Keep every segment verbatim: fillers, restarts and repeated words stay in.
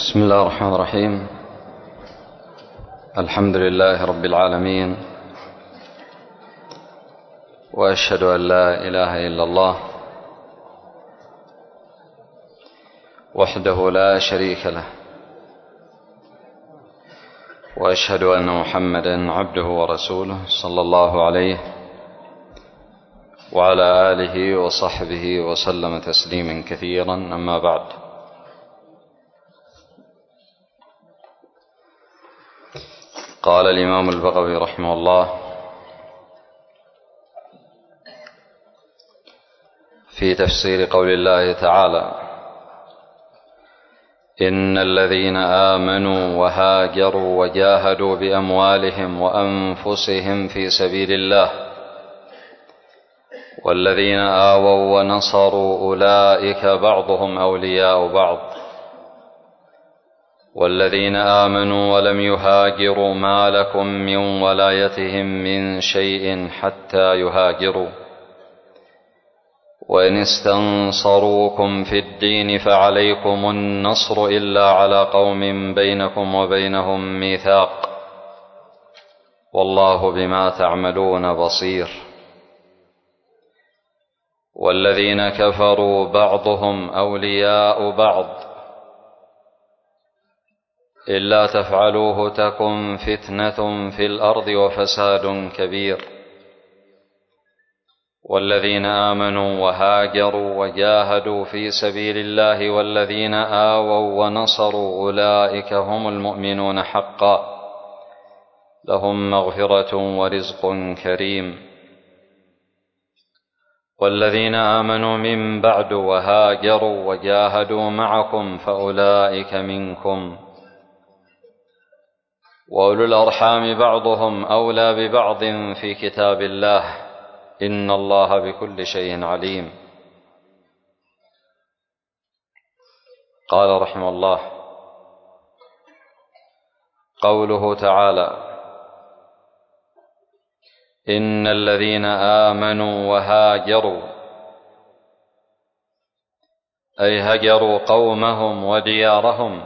بسم الله الرحمن الرحيم. الحمد لله رب العالمين، وأشهد أن لا إله إلا الله وحده لا شريك له، وأشهد أن محمدا عبده ورسوله صلى الله عليه وعلى آله وصحبه وسلم تسليما كثيرا. أما بعد، قال الإمام البغوي رحمه الله في تفسير قول الله تعالى: إن الذين آمنوا وهاجروا وجاهدوا بأموالهم وأنفسهم في سبيل الله والذين آووا ونصروا أولئك بعضهم أولياء بعض والذين آمنوا ولم يهاجروا ما لكم من ولايتهم من شيء حتى يهاجروا وإن استنصروكم في الدين فعليكم النصر إلا على قوم بينكم وبينهم ميثاق والله بما تعملون بصير. والذين كفروا بعضهم أولياء بعض إلا تفعلوه تكن فتنة في الأرض وفساد كبير. والذين آمنوا وهاجروا وجاهدوا في سبيل الله والذين آووا ونصروا أولئك هم المؤمنون حقا، لهم مغفرة ورزق كريم. والذين آمنوا من بعد وهاجروا وجاهدوا معكم فأولئك منكم، وأولو الأرحام بعضهم أولى ببعض في كتاب الله إن الله بكل شيء عليم. قال رحمه الله: قوله تعالى: إن الذين آمنوا وهاجروا، أي هجروا قومهم وديارهم،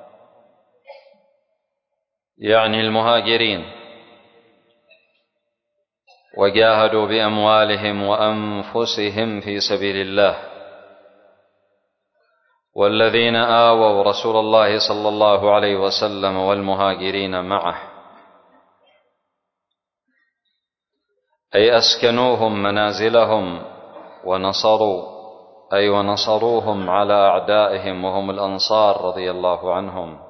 يعني المهاجرين، وجاهدوا بأموالهم وأنفسهم في سبيل الله، والذين آووا رسول الله صلى الله عليه وسلم والمهاجرين معه، أي أسكنوهم منازلهم ونصروا، أي ونصروهم على أعدائهم وهم الأنصار رضي الله عنهم.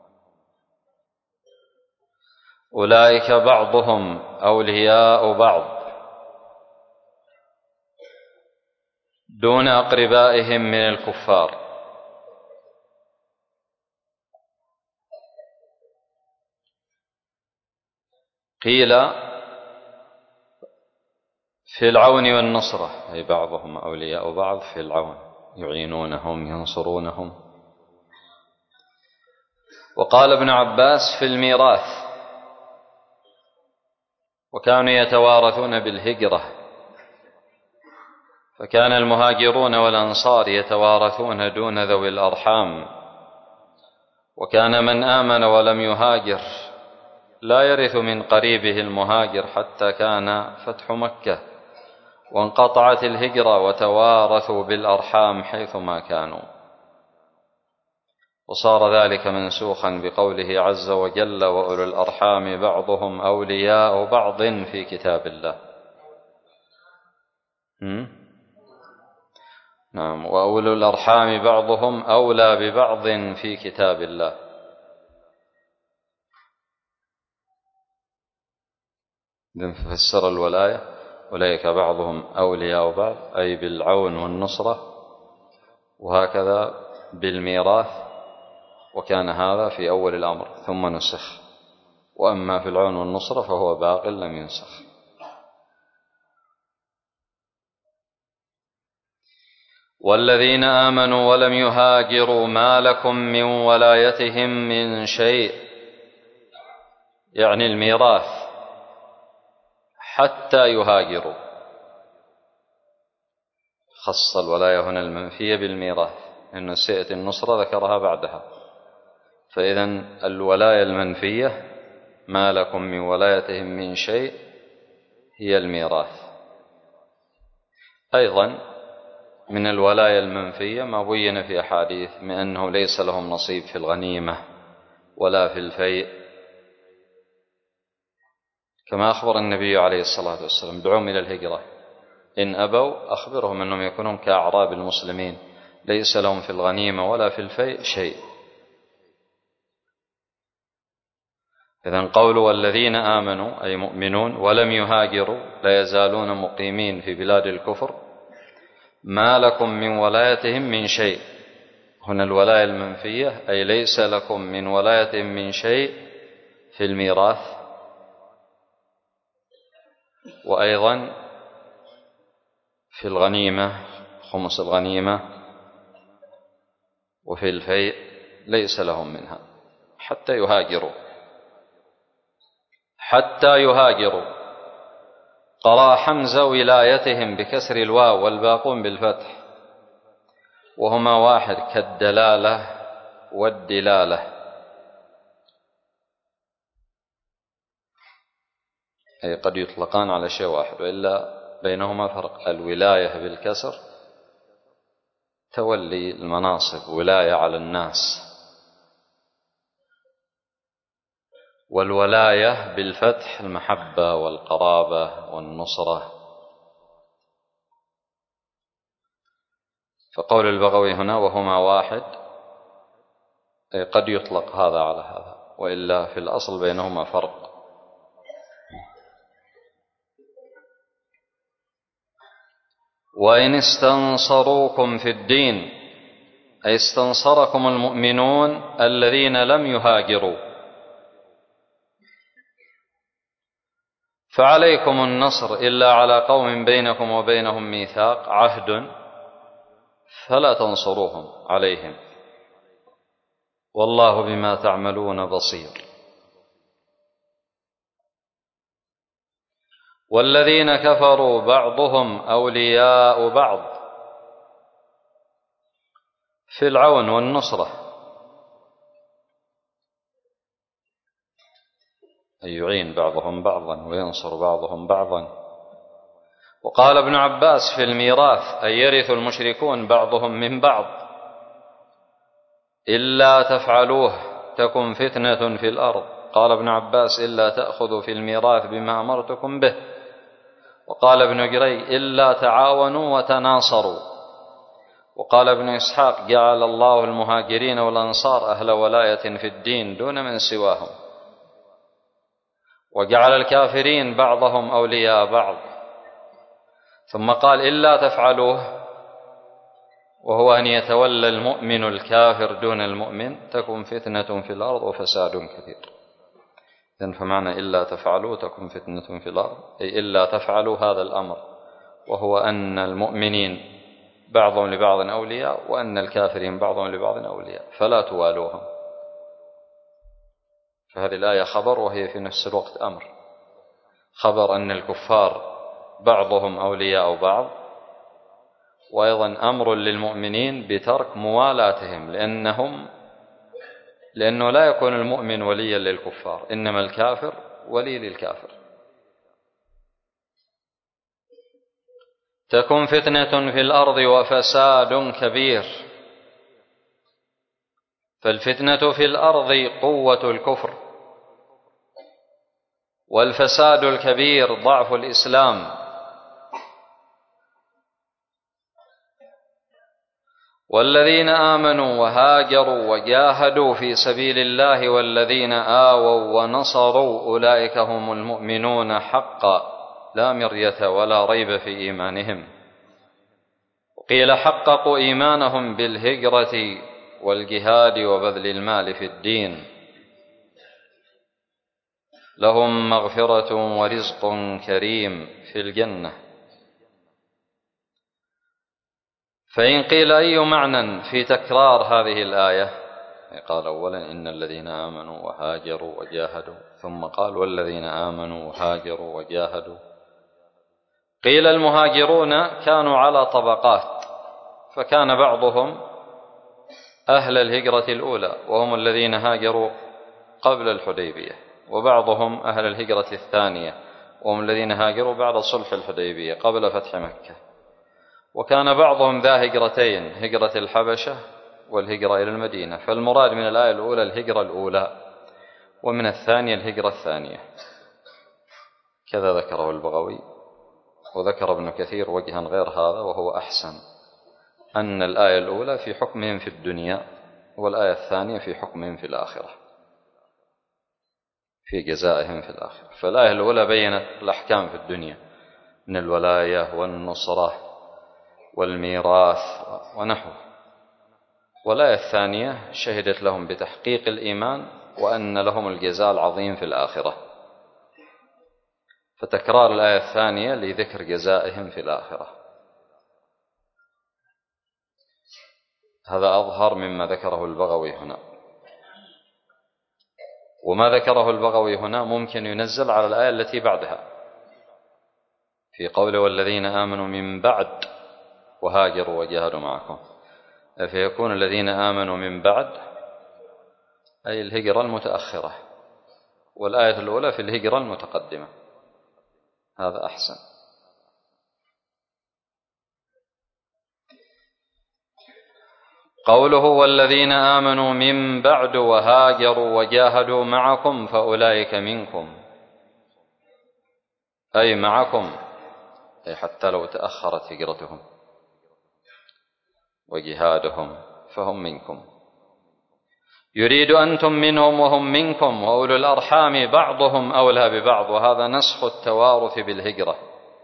أولئك بعضهم أولياء بعض دون أقربائهم من الكفار. قيل في العون والنصرة، أي بعضهم أولياء بعض في العون، يعينونهم ينصرونهم. وقال ابن عباس في الميراث، وكانوا يتوارثون بالهجرة، فكان المهاجرون والأنصار يتوارثون دون ذوي الأرحام، وكان من آمن ولم يهاجر لا يرث من قريبه المهاجر حتى كان فتح مكة وانقطعت الهجرة وتوارثوا بالأرحام حيثما كانوا، وصار ذلك منسوخا بقوله عز وجل: وأولو الأرحام بعضهم أولياء بعض في كتاب الله. نعم، وأولو الأرحام بعضهم أولى ببعض في كتاب الله. إذن فسر الولاية: أولئك بعضهم أولياء بعض، أي بالعون والنصرة، وهكذا بالميراث، وكان هذا في أول الأمر ثم نسخ، وأما في العون والنصرة فهو باق لم ينسخ. والذين آمنوا ولم يهاجروا ما لكم من ولايتهم من شيء، يعني الميراث، حتى يهاجروا. خص الولاية هنا المنفية بالميراث، إن سئة النصرة ذكرها بعدها. فإذن الولاية المنفية ما لكم من ولايتهم من شيء هي الميراث. أيضا من الولاية المنفية ما بين في أحاديث من أنه ليس لهم نصيب في الغنيمة ولا في الفيء، كما أخبر النبي عليه الصلاة والسلام: دعوهم إلى الهجرة، إن أبوا أخبرهم أنهم يكونون كأعراب المسلمين، ليس لهم في الغنيمة ولا في الفيء شيء. إذن قولوا والذين آمنوا أي مؤمنون ولم يهاجروا لا يزالون مقيمين في بلاد الكفر، ما لكم من ولايتهم من شيء. هنا الولاية المنفية أي ليس لكم من ولايتهم من شيء في الميراث، وأيضا في الغنيمة خمس الغنيمة، وفي الفيء ليس لهم منها حتى يهاجروا حتى يهاجروا. قرأ حمزة ولايتهم بكسر الواو والباقون بالفتح، وهما واحد كالدلالة والدلالة. أي قد يطلقان على شيء واحد، وإلا بينهما فرق. الولاية بالكسر تولي المناصب، ولاية على الناس، والولاية بالفتح المحبة والقرابة والنصرة. فقول البغوي هنا وهما واحد أي قد يطلق هذا على هذا، وإلا في الأصل بينهما فرق. وإن استنصروكم في الدين أي استنصركم المؤمنون الذين لم يهاجروا، فعليكم النصر إلا على قوم بينكم وبينهم ميثاق عهد، فلا تنصروهم عليهم، والله بما تعملون بصير. والذين كفروا بعضهم أولياء بعض في العون والنصرة، أي يعين بعضهم بعضا وينصر بعضهم بعضا. وقال ابن عباس في الميراث أي يرث المشركون بعضهم من بعض، إلا تفعلوه تكن فتنة في الأرض. قال ابن عباس إلا تأخذوا في الميراث بما أمرتكم به. وقال ابن جري إلا تعاونوا وتناصروا. وقال ابن إسحاق جعل الله المهاجرين والأنصار أهل ولاية في الدين دون من سواهم، وجعل الكافرين بعضهم أولياء بعض. ثم قال إلا تفعلوه، وهو أن يتولى المؤمن الكافر دون المؤمن، تكن فتنة في الأرض وفساد كثير. إذن فمعنى إلا تفعلوا تكن فتنة في الأرض أي إلا تفعلوا هذا الأمر، وهو أن المؤمنين بعضهم لبعض أولياء، وأن الكافرين بعضهم لبعض أولياء، فلا توالوهم. فهذه الآية خبر، وهي في نفس الوقت أمر. خبر أن الكفار بعضهم أولياء بعض، وأيضا أمر للمؤمنين بترك موالاتهم، لأنهم لأنه لا يكون المؤمن وليا للكفار، إنما الكافر ولي للكافر. تكن فتنة في الأرض وفساد كبير. فالفتنة في الأرض قوة الكفر، والفساد الكبير ضعف الإسلام. والذين آمنوا وهاجروا وجاهدوا في سبيل الله والذين آووا ونصروا أولئك هم المؤمنون حقا، لا مرية ولا ريب في إيمانهم. وقيل حققوا إيمانهم بالهجرة والجهاد وبذل المال في الدين، لهم مغفرة ورزق كريم في الجنة. فإن قيل أي معنى في تكرار هذه الآية؟ قال أولا إن الذين آمنوا وهاجروا وجاهدوا، ثم قال والذين آمنوا وهاجروا وجاهدوا. قيل المهاجرون كانوا على طبقات، فكان بعضهم أهل الهجرة الأولى وهم الذين هاجروا قبل الحديبية، وبعضهم أهل الهجرة الثانية وهم الذين هاجروا بعد صلح الحديبية قبل فتح مكة. وكان بعضهم ذا هجرتين، هجرة الحبشة والهجرة إلى المدينة، فالمراد من الآية الأولى الهجرة الأولى، ومن الثانية الهجرة الثانية. كذا ذكره البغوي، وذكر ابن كثير وجها غير هذا وهو أحسن، أن الآية الأولى في حكمهم في الدنيا، والآية الثانية في حكمهم في الآخرة، في جزائهم في الآخرة. فالآية الأولى بينت الأحكام في الدنيا من الولاية والنصرة والميراث ونحوه، والآية الثانية شهدت لهم بتحقيق الإيمان وأن لهم الجزاء العظيم في الآخرة، فتكرار الآية الثانية لذكر جزائهم في الآخرة. هذا أظهر مما ذكره البغوي هنا. وما ذكره البغوي هنا ممكن ينزل على الآية التي بعدها في قوله والذين آمنوا من بعد وهاجروا وجاهدوا معكم، فيكون الذين آمنوا من بعد أي الهجرة المتأخرة، والآية الأولى في الهجرة المتقدمة. هذا أحسن. قوله والذين آمنوا من بعد وهاجروا وجاهدوا معكم فأولئك منكم، أي معكم، أي حتى لو تأخرت هجرتهم وجهادهم فهم منكم. يريد أنتم منهم وهم منكم، وأولو الأرحام بعضهم أولى ببعض، وهذا نسخ التوارث بالهجرة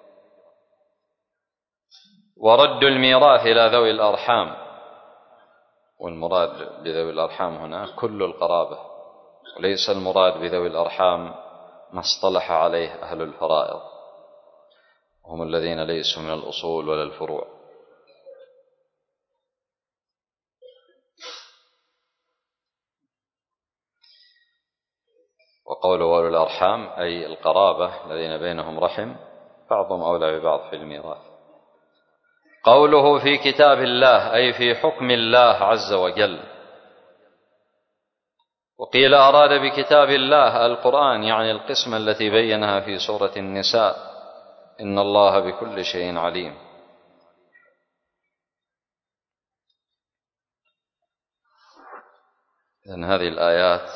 ورد الميراث إلى ذوي الأرحام. والمراد بذوي الأرحام هنا كل القرابة، وليس المراد بذوي الأرحام ما اصطلح عليه أهل الفرائض، هم الذين ليسوا من الأصول ولا الفروع. وقول أولو الأرحام أي القرابة الذين بينهم رحم، بعضهم أولى ببعض في الميراث. قوله في كتاب الله أي في حكم الله عز وجل. وقيل أراد بكتاب الله القرآن، يعني القسمة التي بينها في سورة النساء إن الله بكل شيء عليم. إذن هذه الآيات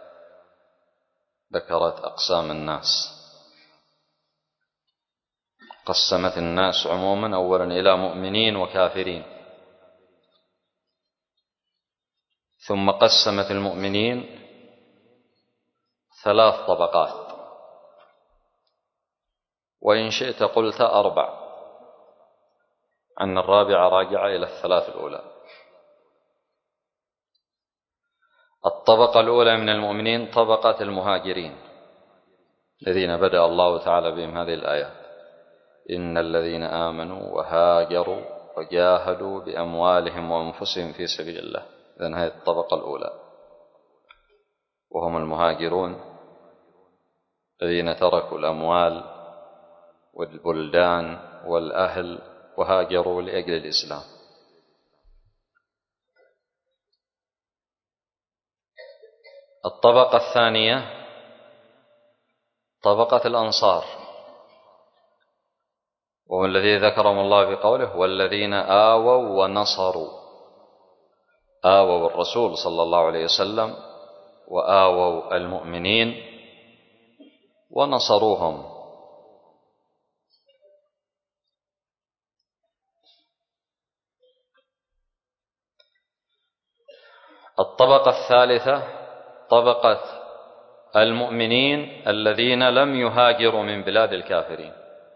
ذكرت أقسام الناس، قسمت الناس عموما أولا إلى مؤمنين وكافرين، ثم قسمت المؤمنين ثلاث طبقات، وإن شئت قلت أربع، أن الرابعة راجعة إلى الثلاث الأولى. الطبقة الأولى من المؤمنين طبقة المهاجرين الذين بدأ الله تعالى بهم هذه الآيات، إن الذين آمنوا وهاجروا وجاهدوا بأموالهم وأنفسهم في سبيل الله. إذن هذه الطبقة الأولى، وهم المهاجرون الذين تركوا الأموال والبلدان والأهل وهاجروا لأجل الإسلام. الطبقة الثانية طبقة الأنصار، وهو الذي ذكرهم الله بقوله والذين آووا ونصروا، آووا الرسول صلى الله عليه وسلم وآووا المؤمنين ونصروهم. الطبقة الثالثة طبقة المؤمنين الذين لم يهاجروا من بلاد الكافرين،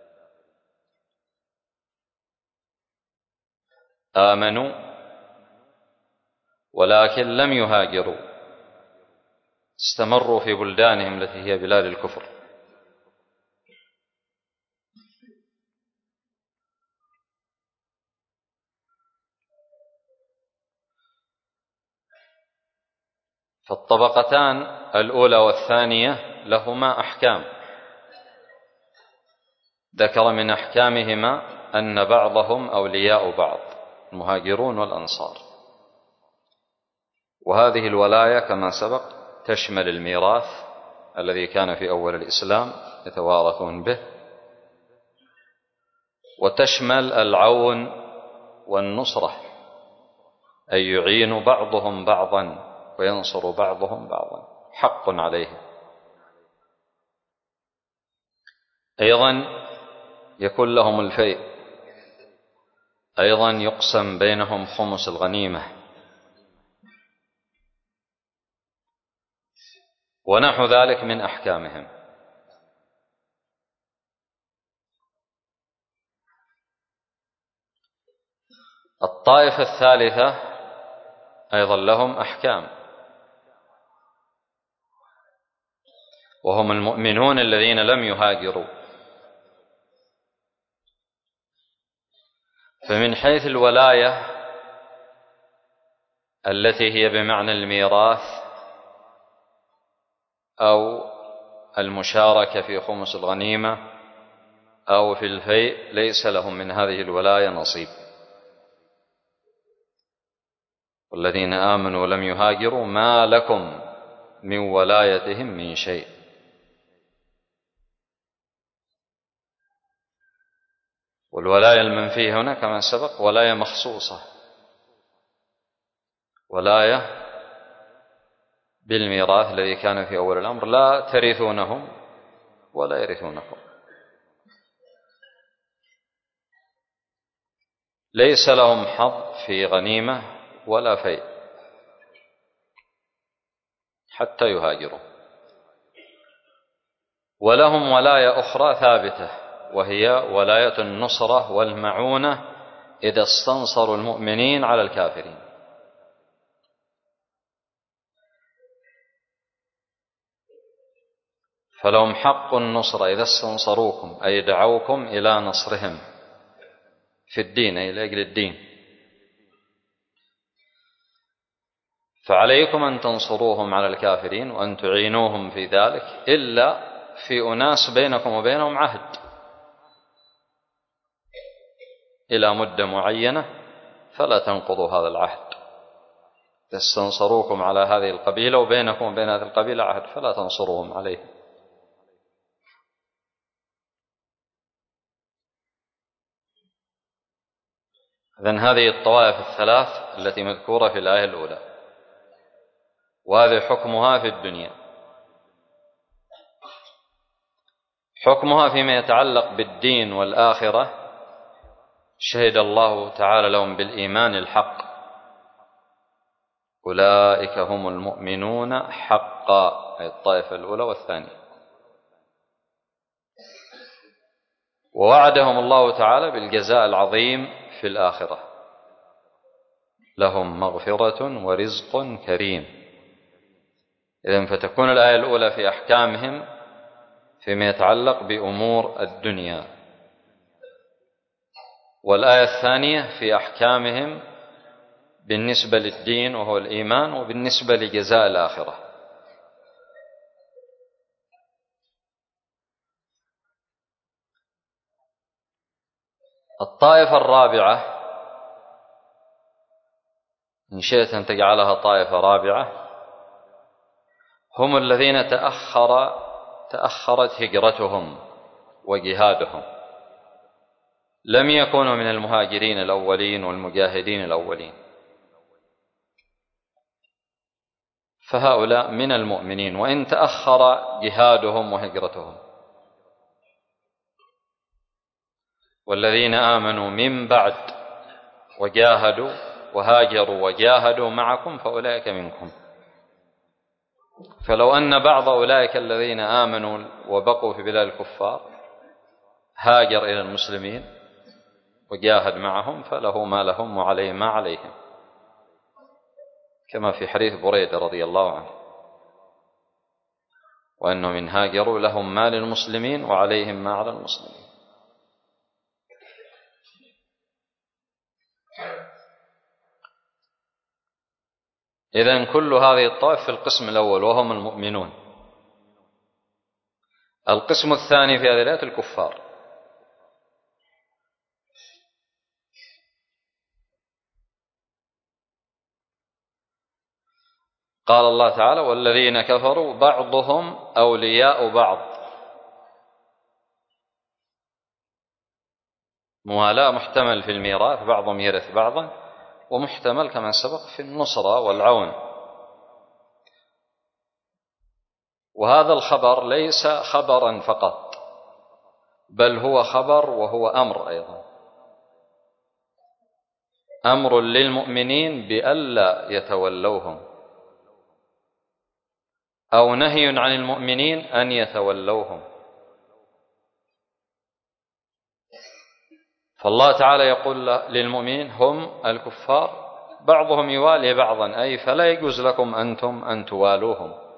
آمنوا ولكن لم يهاجروا، استمروا في بلدانهم التي هي بلاد الكفر. فالطبقتان الأولى والثانية لهما أحكام، ذكر من أحكامهما أن بعضهم أولياء بعض، المهاجرون والأنصار، وهذه الولاية كما سبق تشمل الميراث الذي كان في أول الإسلام يتوارثون به، وتشمل العون والنصرة، أي يعين بعضهم بعضا وينصر بعضهم بعضا، حق عليه. أيضا يكون لهم الفيء، أيضا يقسم بينهم خمس الغنيمة، ونحو ذلك من أحكامهم. الطائفة الثالثة أيضا لهم أحكام، وهم المؤمنون الذين لم يهاجروا. فمن حيث الولاية التي هي بمعنى الميراث أو المشاركة في خمس الغنيمة أو في الفيء ليس لهم من هذه الولاية نصيب. والذين آمنوا ولم يهاجروا ما لكم من ولايتهم من شيء. والولاية المنفية هنا كما سبق ولاية مخصوصة، ولاية بالميراث الذي كان في أول الأمر، لا ترثونهم ولا يرثونكم. ليس لهم حظ في غنيمة ولا فيء حتى يهاجروا. ولهم ولاية أخرى ثابتة، وهي ولاية النصرة والمعونة إذا استنصروا المؤمنين على الكافرين. فلهم حق النصرة إذا استنصروكم، أي دعوكم إلى نصرهم في الدين، أي لأجل الدين. فعليكم أن تنصروهم على الكافرين وأن تعينوهم في ذلك، إلا في أناس بينكم وبينهم عهد إلى مدة معينة، فلا تنقضوا هذا العهد. استنصروكم على هذه القبيلة وبينكم وبين هذه القبيلة عهد، فلا تنصروهم عليه. إذن هذه الطوائف الثلاث التي مذكورة في الآية الأولى، وهذه حكمها في الدنيا. حكمها فيما يتعلق بالدين والآخرة، شهد الله تعالى لهم بالإيمان الحق، أولئك هم المؤمنون حقا، أي الطائفة الأولى والثانية. ووعدهم الله تعالى بالجزاء العظيم في الآخرة، لهم مغفرة ورزق كريم. إذن فتكون الآية الأولى في أحكامهم فيما يتعلق بأمور الدنيا، والآية الثانية في أحكامهم بالنسبة للدين وهو الإيمان، وبالنسبة لجزاء الآخرة. الطائفة الرابعة إن شئت أن تجعلها طائفة رابعة، هم الذين تأخر تأخرت هجرتهم وجهادهم، لم يكونوا من المهاجرين الأولين والمجاهدين الأولين، فهؤلاء من المؤمنين وإن تأخر جهادهم وهجرتهم. والذين آمنوا من بعد وجاهدوا وهاجروا وجاهدوا معكم فأولئك منكم. فلو أن بعض أولئك الذين آمنوا وبقوا في بلاد الكفار هاجر إلى المسلمين وجاهد معهم فله ما لهم وعليه ما عليهم، كما في حديث بريدة رضي الله عنه، وأنهم إن هاجروا لهم ما للمسلمين وعليهم ما على المسلمين. إذن كل هذه الطائف في القسم الأول وهم المؤمنون. القسم الثاني في هذه الآية الكفار. قال الله تعالى: والذين كفروا بعضهم أولياء بعض. موالاة محتمل في الميراث، بعضهم يرث بعضا، ومحتمل كما سبق في النصرة والعون. وهذا الخبر ليس خبرا فقط، بل هو خبر وهو أمر أيضا، أمر للمؤمنين بألا يتولوهم، أو نهي عن المؤمنين أن يتولوهم. فالله تعالى يقول للمؤمنين: هم الكفار بعضهم يوالي بعضا، أي فلا يجوز لكم أنتم أن توالوهم.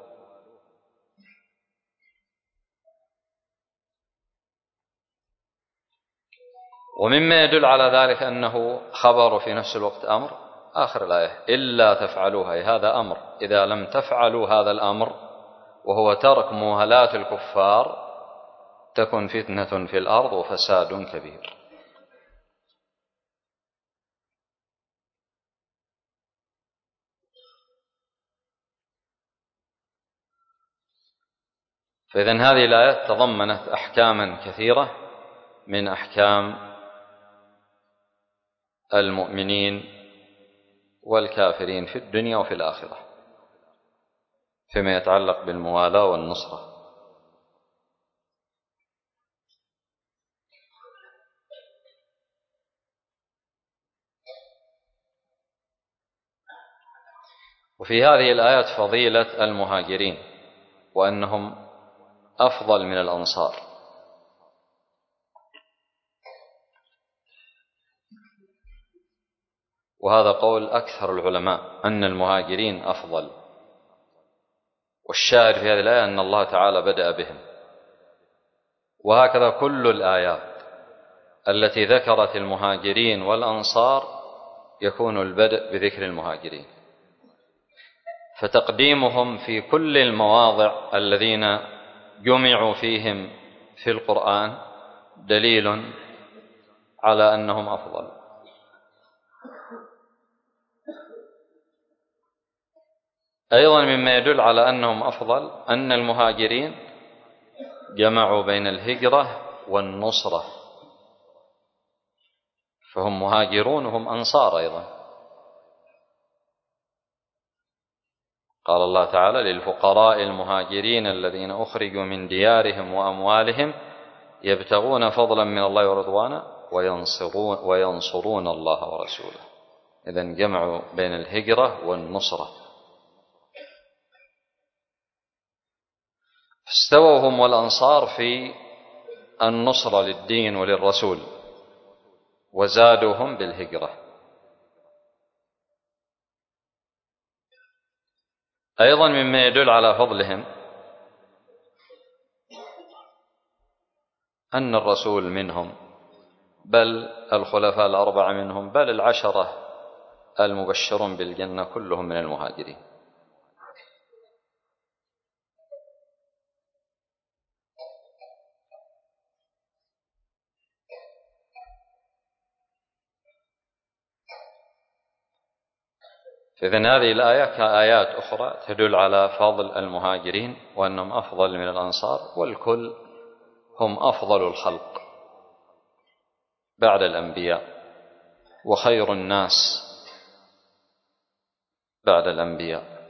ومما يدل على ذلك أنه خبر في نفس الوقت أمر آخر الآية: إلا تفعلوها، هذا أمر، إذا لم تفعلوا هذا الأمر وهو ترك موالاة الكفار تكن فتنة في الأرض وفساد كبير. فإذن هذه الآيات تضمنت أحكاما كثيرة من أحكام المؤمنين والكافرين في الدنيا وفي الآخرة فيما يتعلق بالموالاة والنصرة. وفي هذه الآيات فضيلة المهاجرين، وأنهم أفضل من الأنصار. وهذا قول أكثر العلماء أن المهاجرين أفضل. والشاهد في هذه الآية أن الله تعالى بدأ بهم، وهكذا كل الآيات التي ذكرت المهاجرين والأنصار يكون البدء بذكر المهاجرين، فتقديمهم في كل المواضع الذين جمعوا فيهم في القرآن دليل على أنهم أفضل. أيضا مما يدل على أنهم أفضل أن المهاجرين جمعوا بين الهجرة والنصرة، فهم مهاجرون وهم أنصار أيضا. قال الله تعالى: للفقراء المهاجرين الذين أخرجوا من ديارهم وأموالهم يبتغون فضلا من الله ورضوانا وينصرون, وينصرون الله ورسوله. إذن جمعوا بين الهجرة والنصرة، فاستووا هم والأنصار في النصرة للدين وللرسول، وزادوهم بالهجرة. أيضا مما يدل على فضلهم أن الرسول منهم، بل الخلفاء الأربعة منهم، بل العشرة المبشرون بالجنة كلهم من المهاجرين. فإذن هذه الآية كآيات أخرى تدل على فضل المهاجرين وأنهم أفضل من الأنصار، والكل هم أفضل الخلق بعد الأنبياء، وخير الناس بعد الأنبياء.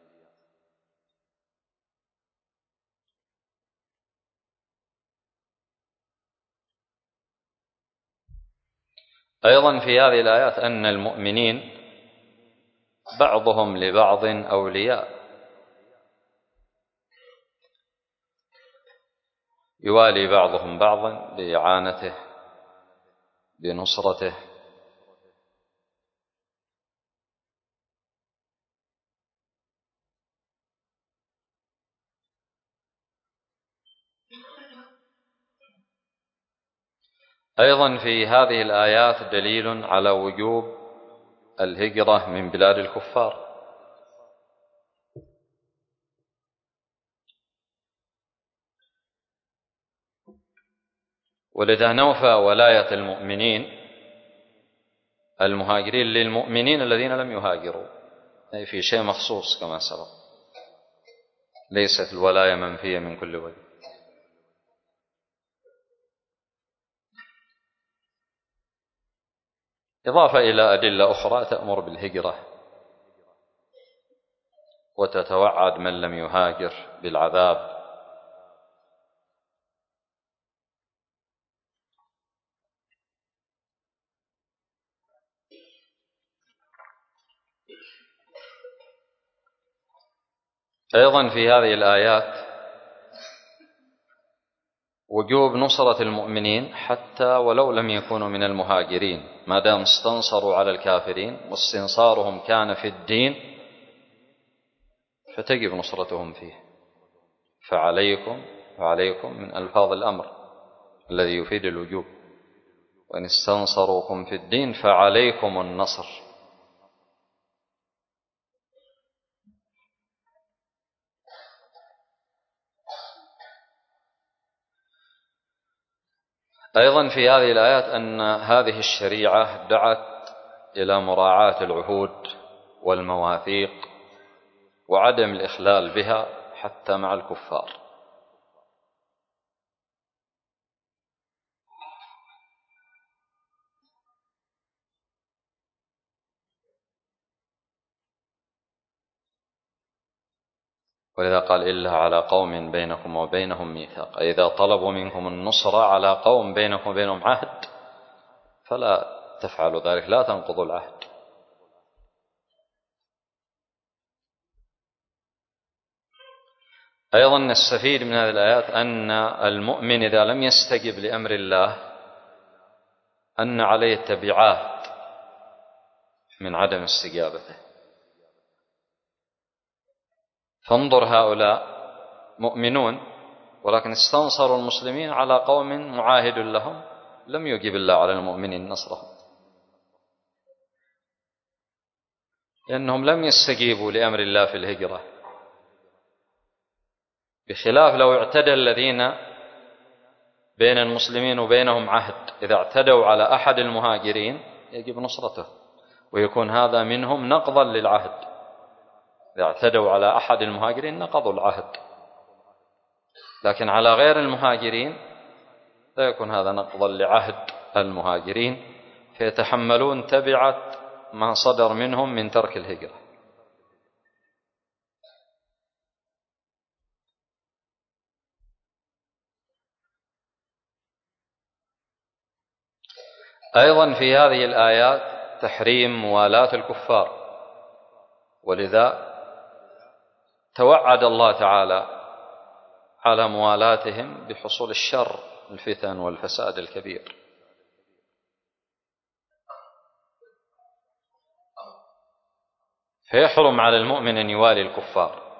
أيضا في هذه الآيات أن المؤمنين بعضهم لبعض أولياء، يوالي بعضهم بعضا بإعانته بنصرته. أيضا في هذه الآيات دليل على وجوب الهجرة من بلاد الكفار، ولذا نوفى ولاية المؤمنين المهاجرين للمؤمنين الذين لم يهاجروا، أي في شيء مخصوص كما سبق، ليست الولاية منفية من كل وجه. إضافة إلى أدلة أخرى تأمر بالهجرة وتتوعد من لم يهاجر بالعذاب. أيضا في هذه الآيات وجوب نصرة المؤمنين حتى ولو لم يكونوا من المهاجرين، ما دام استنصروا على الكافرين واستنصارهم كان في الدين فتجب نصرتهم فيه. فعليكم وعليكم من ألفاظ الأمر الذي يفيد الوجوب، وإن استنصروكم في الدين فعليكم النصر. أيضا في هذه الآيات أن هذه الشريعة دعت إلى مراعاة العهود والمواثيق وعدم الإخلال بها حتى مع الكفار. ولذا قال إلا على قوم بينكم وبينهم ميثاق، إذا طلبوا منكم النصرة على قوم بينكم وبينهم عهد فلا تفعلوا ذلك، لا تنقضوا العهد. أيضا نستفيد من هذه الآيات أن المؤمن إذا لم يستجب لأمر الله أن عليه التبعات من عدم استجابته. فانظر هؤلاء مؤمنون ولكن استنصروا المسلمين على قوم معاهد لهم، لم يجب الله على المؤمنين نصرهم لأنهم لم يستجيبوا لأمر الله في الهجرة، بخلاف لو اعتدى الذين بين المسلمين وبينهم عهد، إذا اعتدوا على أحد المهاجرين يجب نصرته ويكون هذا منهم نقضا للعهد. إذا اعتدوا على أحد المهاجرين نقضوا العهد، لكن على غير المهاجرين لا يكون هذا نقضا لعهد المهاجرين، فيتحملون تبعة ما صدر منهم من ترك الهجرة. أيضا في هذه الآيات تحريم موالاة الكفار، ولذا توعد الله تعالى على موالاتهم بحصول الشر، الفتن والفساد الكبير. فيحرم على المؤمن أن يوالي الكفار.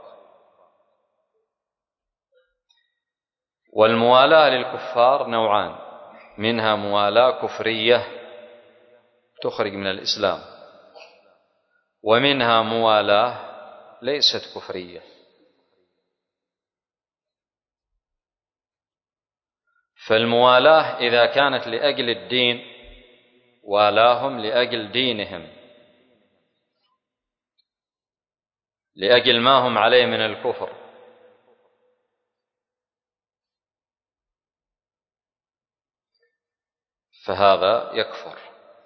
والموالاة للكفار نوعان، منها موالاة كفرية تخرج من الإسلام، ومنها موالاة ليست كفرية. فالموالاة إذا كانت لأجل الدين والاهم لأجل دينهم، لأجل ما هم عليه من الكفر، فهذا يكفر.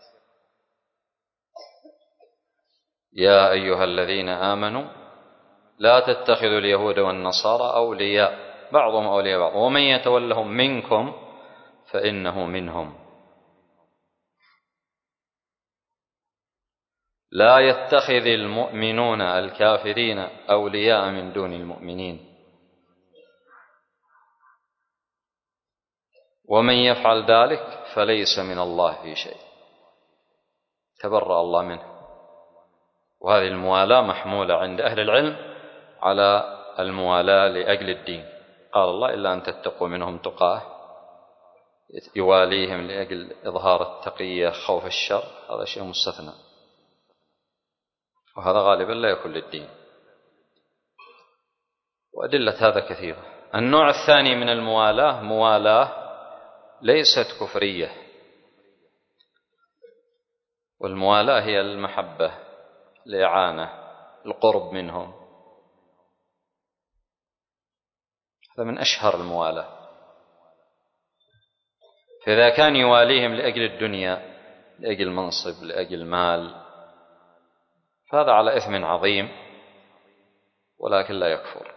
يا أيها الذين آمنوا لا تتخذوا اليهود والنصارى أولياء بعضهم أولياء بعض ومن يتولهم منكم فإنه منهم. لا يتخذ المؤمنون الكافرين أولياء من دون المؤمنين، ومن يفعل ذلك فليس من الله في شيء، تبرأ الله منه. وهذه الموالاة محمولة عند أهل العلم على الموالاة لأجل الدين. قال الله إلا أن تتقوا منهم تقاه، يواليهم لأجل إظهار التقية خوف الشر، هذا شيء مستثنى، وهذا غالبا لا يكون للدين. وأدلة هذا كثيرة. النوع الثاني من الموالاة موالاة ليست كفرية، والموالاة هي المحبة، الإعانة، القرب منهم. هذا من أشهر الموالاة. فإذا كان يواليهم لأجل الدنيا، لأجل منصب، لأجل مال، فهذا على إثم عظيم، ولكن لا يكفر.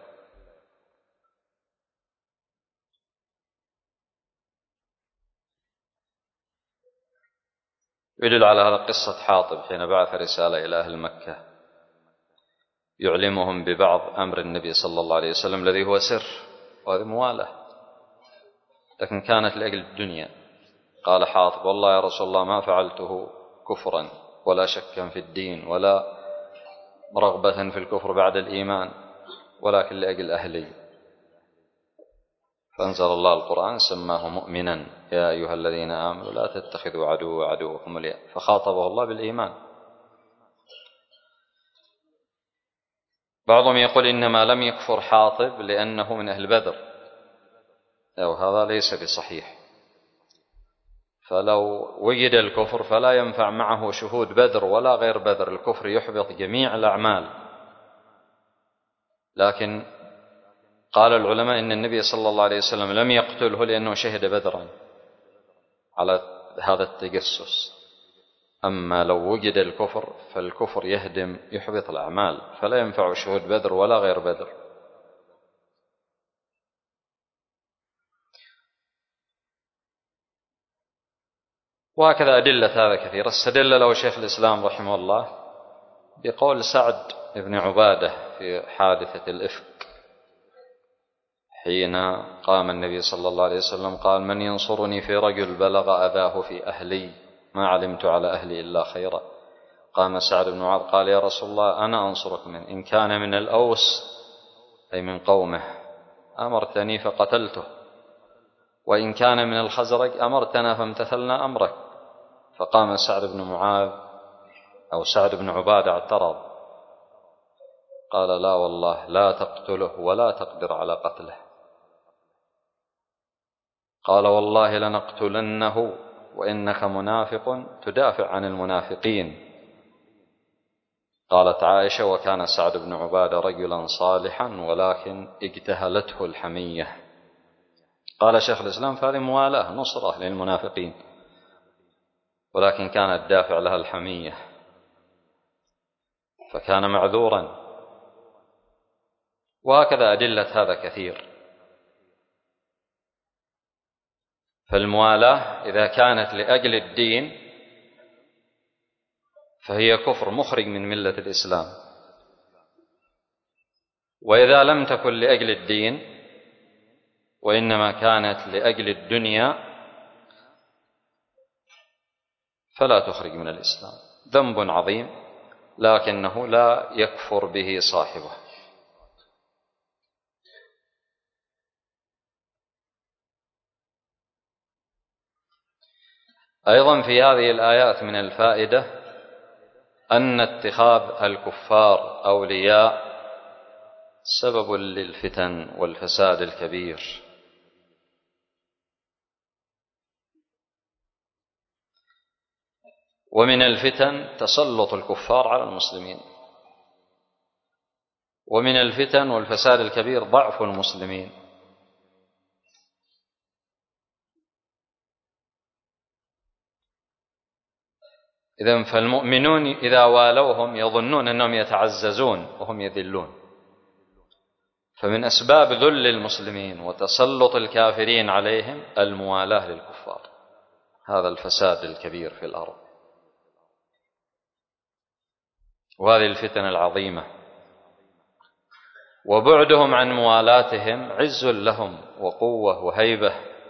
يدل على هذا قصة حاطب حين بعث رسالة إلى أهل مكة يعلمهم ببعض أمر النبي صلى الله عليه وسلم الذي هو سر، وهذه موالاه، لكن كانت لأجل الدنيا. قال حاطب: والله يا رسول الله ما فعلته كفرا ولا شكا في الدين ولا رغبة في الكفر بعد الإيمان، ولكن لأجل أهلي. فأنزل الله القرآن سماه مؤمنا: يا أيها الذين آمنوا لا تتخذوا عدو وعدوكم أولياء، فخاطبه الله بالإيمان. بعضهم يقول إنما لم يكفر حاطب لأنه من أهل بدر، وهذا ليس بصحيح. فلو وجد الكفر فلا ينفع معه شهود بدر ولا غير بدر، الكفر يحبط جميع الأعمال. لكن قال العلماء إن النبي صلى الله عليه وسلم لم يقتله لأنه شهد بدرا على هذا التجسس. أما لو وجد الكفر فالكفر يهدم يحبط الأعمال، فلا ينفع شهود بدر ولا غير بدر. وهكذا أدلة هذا كثيرة. استدل له شيخ الإسلام رحمه الله بقول سعد بن عبادة في حادثة الإفك، حين قام النبي صلى الله عليه وسلم قال: من ينصرني في رجل بلغ أذاه في أهلي، ما علمت على أهلي إلا خيرا. قام سعد بن معاذ قال: يا رسول الله أنا أنصرك من إن كان من الأوس أي من قومه أمرتني فقتلته، وإن كان من الخزرج أمرتنا فامتثلنا أمرك. فقام سعد بن معاذ أو سعد بن عبادة اعترض، قال: لا والله لا تقتله ولا تقدر على قتله. قال: والله لنقتلنه وإنك منافق تدافع عن المنافقين. قالت عائشة: وكان سعد بن عبادة رجلا صالحا ولكن اجتهلته الحمية. قال شيخ الإسلام: فهذه موالاه نصرة للمنافقين، ولكن كانت دافع لها الحمية، فكان معذورا. وهكذا أدلة هذا كثير. فالموالاة إذا كانت لأجل الدين فهي كفر مخرج من ملة الإسلام، وإذا لم تكن لأجل الدين وإنما كانت لأجل الدنيا فلا تخرج من الإسلام. ذنب عظيم لكنه لا يكفر به صاحبه. أيضا في هذه الآيات من الفائدة أن اتخاذ الكفار أولياء سبب للفتن والفساد الكبير. ومن الفتن تسلط الكفار على المسلمين، ومن الفتن والفساد الكبير ضعف المسلمين. إذن فالمؤمنون إذا والوهم يظنون أنهم يتعززون وهم يذلون. فمن أسباب ذل المسلمين وتسلط الكافرين عليهم الموالاة للكفار، هذا الفساد الكبير في الأرض وهذه الفتن العظيمة. وبعدهم عن موالاتهم عز لهم وقوة وهيبة.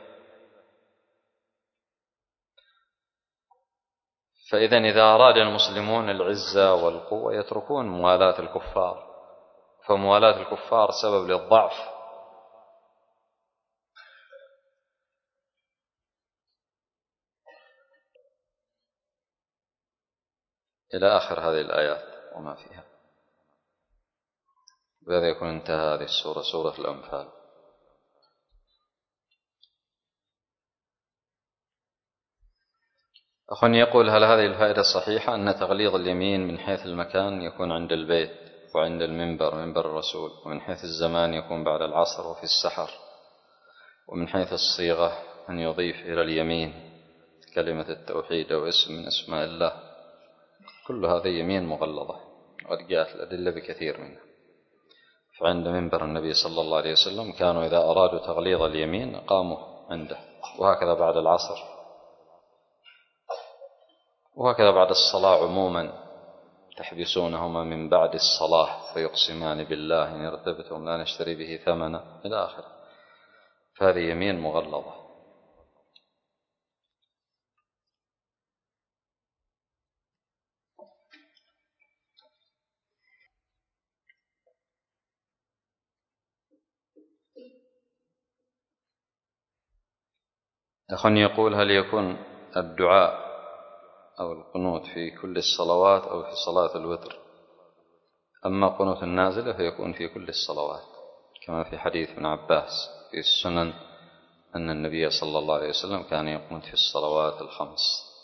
فإذا إذا أراد المسلمون العزة والقوة يتركون موالاة الكفار، فموالاة الكفار سبب للضعف. إلى آخر هذه الآيات وما فيها. بهذا يكون انتهى هذه السورة، سورة الأنفال. أخواني يقول: هل هذه الفائدة صحيحة أن تغليظ اليمين من حيث المكان يكون عند البيت وعند المنبر منبر الرسول، ومن حيث الزمان يكون بعد العصر وفي السحر، ومن حيث الصيغة أن يضيف إلى اليمين كلمة التوحيد أو اسم من أسماء الله، كل هذه يمين مغلظة، وقد جاءت الأدلة بكثير منها. فعند منبر النبي صلى الله عليه وسلم كانوا إذا أرادوا تغليظ اليمين قاموا عنده، وهكذا بعد العصر، وهكذا بعد الصلاة عموما تحبسونهما من بعد الصلاة فيقسمان بالله إن ارتبتم لا نشتري به ثمنا إلى آخره، فهذه يمين مغلظة. أخ يقول: هل يكون الدعاء أو القنوت في كل الصلوات أو في صلاة الوتر؟ أما قنوت النازلة فيكون في كل الصلوات، كما في حديث ابن عباس في السنن أن النبي صلى الله عليه وسلم كان يقنت في الصلوات الخمس.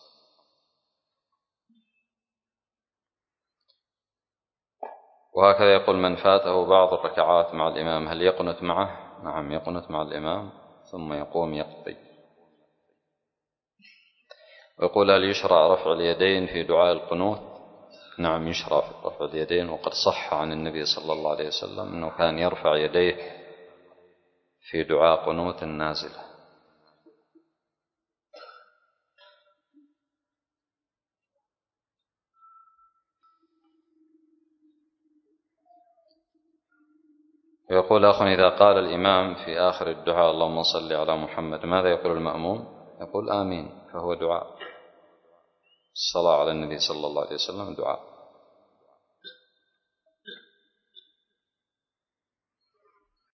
وهكذا يقول: من فاته بعض الركعات مع الإمام هل يقنت معه؟ نعم، يقنت مع الإمام ثم يقوم يقضي. ويقول: هل يشرع رفع اليدين في دعاء القنوت؟ نعم، يشرع في رفع اليدين، وقد صح عن النبي صلى الله عليه وسلم أنه كان يرفع يديه في دعاء قنوت النازلة. ويقول أخ: إذا قال الإمام في آخر الدعاء اللهم صل على محمد ماذا يقول المأموم؟ يقول آمين، فهو دعاء. الصلاة على النبي صلى الله عليه وسلم دعاء.